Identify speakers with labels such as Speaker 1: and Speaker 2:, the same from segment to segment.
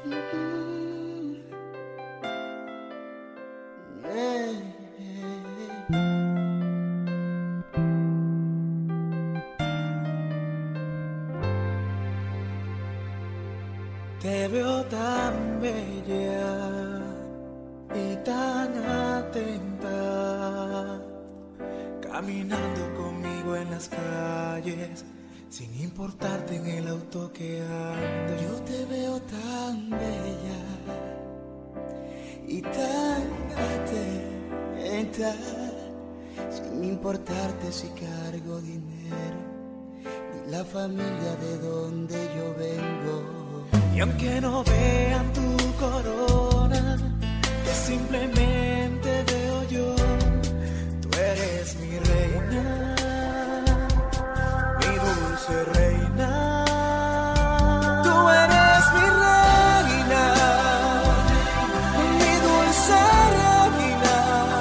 Speaker 1: Te veo tan bella y tan atenta, caminando conmigo en las calles, sin importarte en el auto que ando.
Speaker 2: Yo te veo tan bella y tan atenta, sin importarte si cargo dinero, ni la familia de donde yo vengo.
Speaker 1: Y aunque no vean tu corona, que simplemente veo yo, tú eres mi reina, mi dulce reina. Tú eres mi reina, mi dulce reina.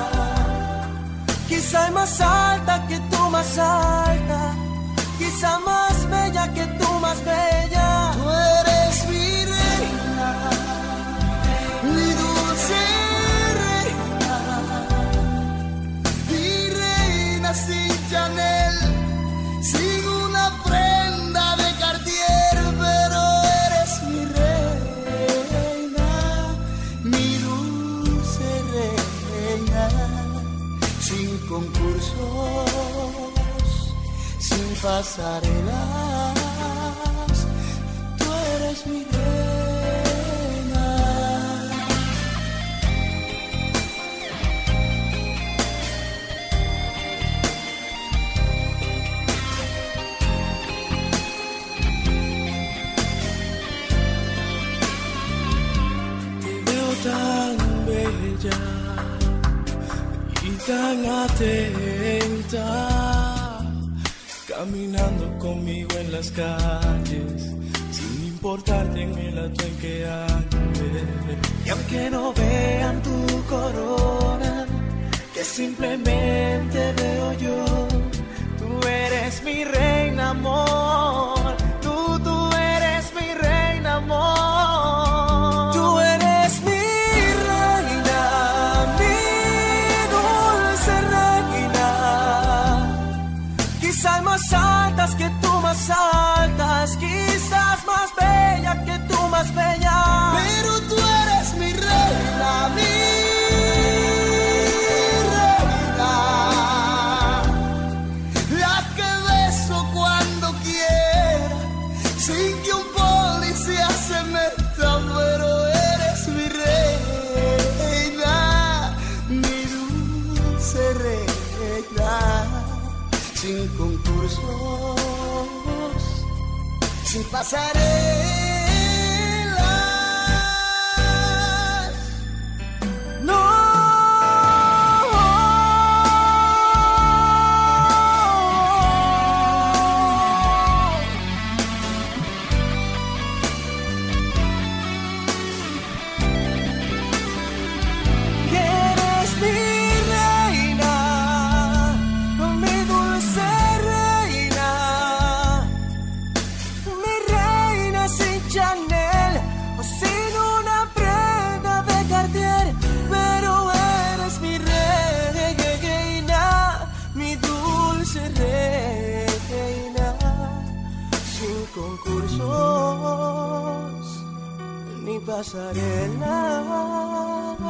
Speaker 1: Quizá más alta que tú, más alta, quizá más bella que tú, más bella.
Speaker 2: Tú eres mi reina, mi dulce reina, mi reina sin Chanel, sin una prenda de Cartier, pero eres mi reina, mi dulce reina, sin concursos, sin pasarelas, tú eres mi reina.
Speaker 1: Te veo tan bella y tan atenta, caminando conmigo en las calles, sin importarte en el auto en que ande. Y aunque no vean tu corona, que simplemente veo yo, tú eres mi reina, amor. Tú eres mi reina, amor. Tú eres mi reina, mi dulce reina. Quizás más altas que tú, más altas, quizás más bella que tú, más bella.
Speaker 2: Pero tú eres mi reina, mi reina, la que beso cuando quiera, sin que un policía se meta. Pero eres mi reina, mi dulce reina, sin concursos, sin pasarelas.
Speaker 1: No. Eres mi reina, mi dulce reina, mi reina sin Chanel o sin una prenda de Cartier, pero eres mi reina, mi dulce reina, sin concursos ni pasarelas.